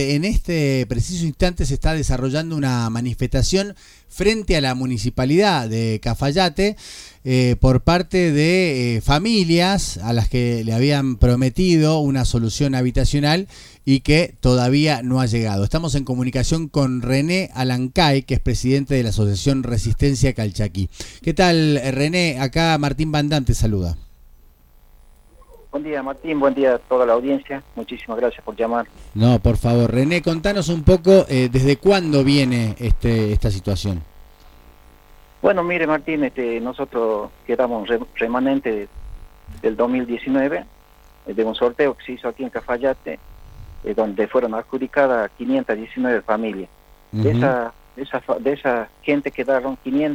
En este preciso instante se está desarrollando una manifestación frente a la municipalidad de Cafayate por parte de familias a las que le habían prometido una solución habitacional y que todavía no ha llegado. Estamos en comunicación con René Alancay, que es presidente de la Asociación Resistencia Calchaquí. ¿Qué tal, René? Acá Martín Bandán te saluda. Buen día, Martín, buen día a toda la audiencia. Muchísimas gracias por llamar. No, por favor, René, contanos un poco desde cuándo viene esta situación. Bueno, mire, Martín, nosotros quedamos remanente del 2019 de un sorteo que se hizo aquí en Cafayate, donde fueron adjudicadas 519 familias. De esa gente quedaron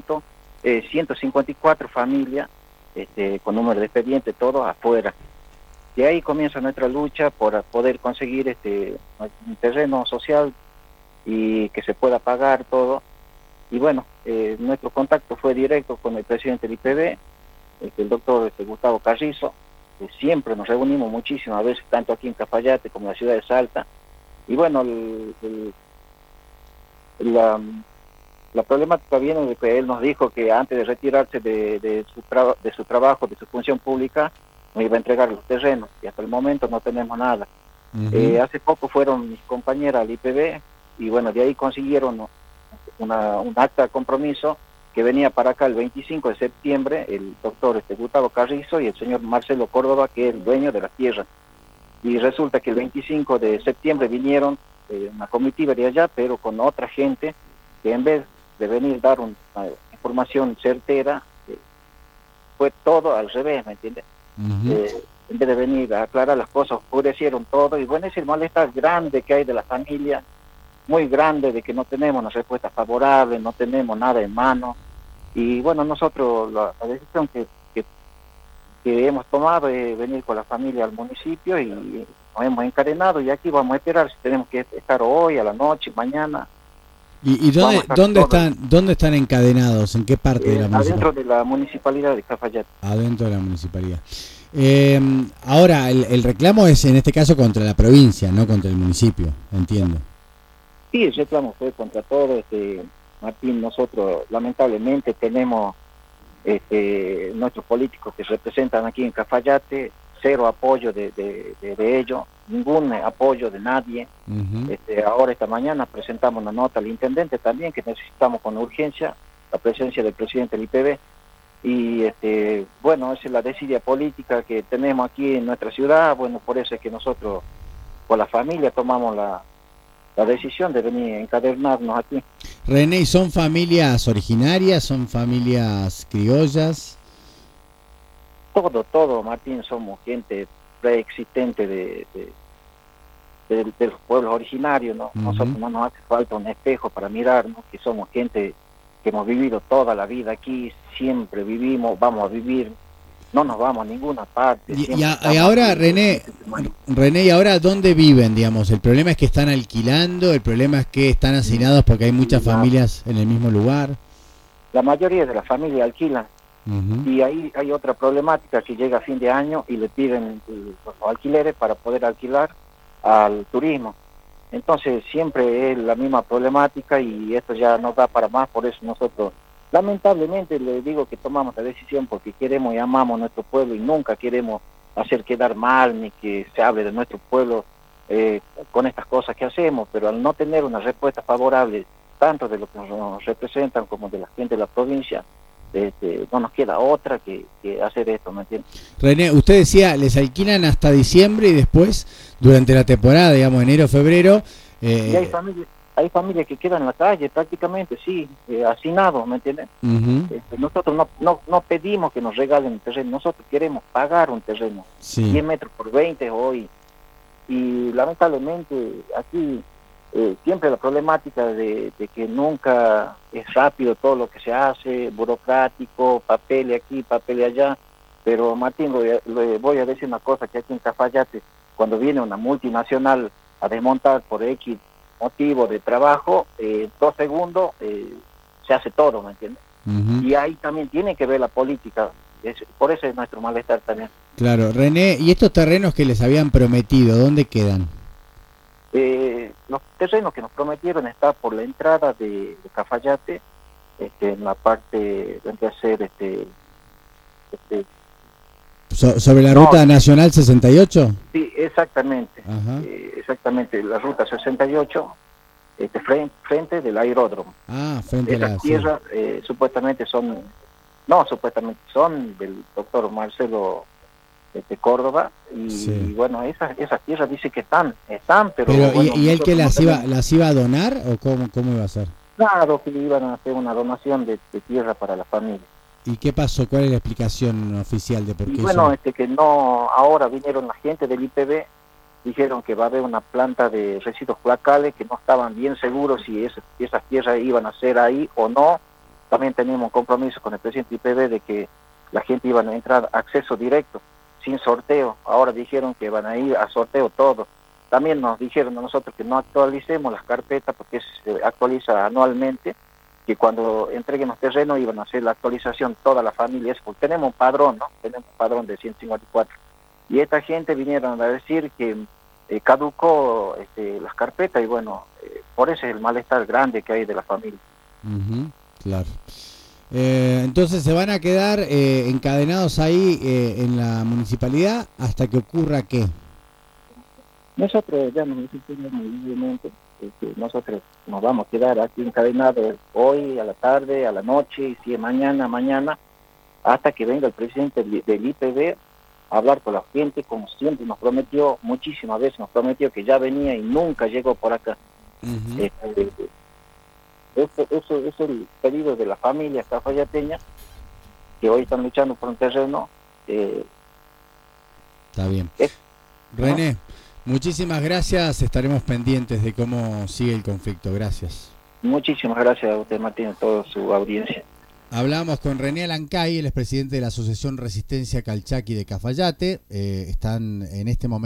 154 familias con número de expediente, todos afuera. De ahí comienza nuestra lucha por poder conseguir un terreno social y que se pueda pagar todo. Y bueno, nuestro contacto fue directo con el presidente del IPB, el doctor Gustavo Carrizo. Siempre nos reunimos muchísimas veces, tanto aquí en Cafayate como en la ciudad de Salta. Y bueno, la problemática viene de que él nos dijo que antes de retirarse de su trabajo, de su función pública, me iba a entregar los terrenos, y hasta el momento no tenemos nada. Hace poco fueron mis compañeras al IPB, y bueno, de ahí consiguieron un acta de compromiso que venía para acá el 25 de septiembre, el doctor Gustavo Carrizo y el señor Marcelo Córdoba, que es el dueño de la tierra. Y resulta que el 25 de septiembre vinieron una comitiva de allá, pero con otra gente, que en vez de venir a dar una información certera, fue todo al revés, ¿me entiendes? En vez de venir a aclarar las cosas, oscurecieron todo, y bueno, es el malestar grande que hay de la familia, muy grande, de que no tenemos una respuesta favorable, no tenemos nada en mano. Y bueno, nosotros la decisión que hemos tomado es venir con la familia al municipio, y nos hemos encadenado, y aquí vamos a esperar si tenemos que estar hoy, a la noche, mañana. ¿Y dónde están encadenados? ¿En qué parte de la municipalidad? Adentro de la municipalidad de Cafayate. Adentro de la municipalidad. Ahora, el reclamo es en este caso contra la provincia, no contra el municipio, entiendo. Sí, el reclamo fue contra todo, Martín. Nosotros lamentablemente tenemos nuestros políticos que representan aquí en Cafayate, cero apoyo de ellos, ningún apoyo de nadie. Ahora esta mañana presentamos una nota al intendente también, que necesitamos con urgencia la presencia del presidente del IPB. Y bueno, esa es la desidia política que tenemos aquí en nuestra ciudad. Bueno, por eso es que nosotros con la familia tomamos la decisión de venir a encadenarnos aquí. René, ¿son familias originarias? ¿Son familias criollas? Todo, Martín, somos gente preexistente de los pueblos originarios, ¿no? Nosotros no nos hace falta un espejo para mirarnos, que somos gente que hemos vivido toda la vida aquí, siempre vivimos, vamos a vivir, no nos vamos a ninguna parte. Y ahora, René, ¿y ahora dónde viven, digamos? El problema es que están alquilando, el problema es que están hacinados porque hay muchas familias en el mismo lugar. La mayoría de las familias alquilan. Y ahí hay otra problemática, que llega a fin de año y le piden los alquileres para poder alquilar al turismo. Entonces siempre es la misma problemática, y esto ya no da para más. Por eso nosotros lamentablemente le digo que tomamos la decisión porque queremos y amamos nuestro pueblo, y nunca queremos hacer quedar mal ni que se hable de nuestro pueblo con estas cosas que hacemos. Pero al no tener una respuesta favorable tanto de los que nos representan como de la gente de la provincia, no nos queda otra que hacer esto, ¿me entiendes? René, usted decía, les alquilan hasta diciembre y después, durante la temporada, digamos, enero, febrero... Y hay familias que quedan en la calle prácticamente, sí, hacinados, ¿me entiendes? Nosotros no pedimos que nos regalen un terreno, nosotros queremos pagar un terreno, 10 metros por 20 hoy. Y lamentablemente aquí... siempre la problemática de que nunca es rápido todo lo que se hace, burocrático, papel aquí, papel allá. Pero Martín, le voy a decir una cosa, que aquí en Cafayate, cuando viene una multinacional a desmontar por X motivo de trabajo, 2 segundos se hace todo, ¿me entiendes? Y ahí también tiene que ver la política, por eso es nuestro malestar también. Claro, René, ¿y estos terrenos que les habían prometido, dónde quedan? Los terrenos que nos prometieron está por la entrada de Cafayate, en la parte, vendría a ser ¿Sobre la ruta nacional 68? sí, exactamente. Ajá. Exactamente, la ruta 68, frente del aeródromo. Frente a la... Esas tierras supuestamente son del doctor Marcelo Córdoba, y bueno, esas tierras dice que están, pero bueno, ¿y él que las iba a donar o cómo iba a ser? Claro, que le iban a hacer una donación de tierra para la familia. ¿Y qué pasó? ¿Cuál es la explicación oficial de por qué? Y bueno, que no, ahora vinieron la gente del IPB, dijeron que va a haber una planta de residuos cloacales, que no estaban bien seguros si esas tierras iban a ser ahí o no. También teníamos un compromiso con el presidente del IPB de que la gente iba a entrar acceso directo, sin sorteo. Ahora dijeron que van a ir a sorteo todo. También nos dijeron a nosotros que no actualicemos las carpetas porque se actualiza anualmente, que cuando entreguen los terrenos iban a hacer la actualización toda la familia, porque tenemos un padrón, ¿no? Tenemos un padrón de 154. Y esta gente vinieron a decir que caducó las carpetas, y bueno, por eso es el malestar grande que hay de la familia. Claro. Entonces se van a quedar encadenados ahí en la municipalidad hasta que ocurra ¿qué? Nosotros ya nos decimos libremente que nosotros nos vamos a quedar aquí encadenados hoy, a la tarde, a la noche, y si es mañana, hasta que venga el presidente del IPB a hablar con la gente, como siempre nos prometió, muchísimas veces nos prometió que ya venía y nunca llegó por acá. Eso es el pedido de la familia cafayateña, que hoy están luchando por un terreno. Está bien. René, muchísimas gracias, estaremos pendientes de cómo sigue el conflicto. Gracias. Muchísimas gracias a usted, Martín, y a toda su audiencia. Hablamos con René Alancay, él es presidente de la Asociación Resistencia Calchaqui de Cafayate. Están en este momento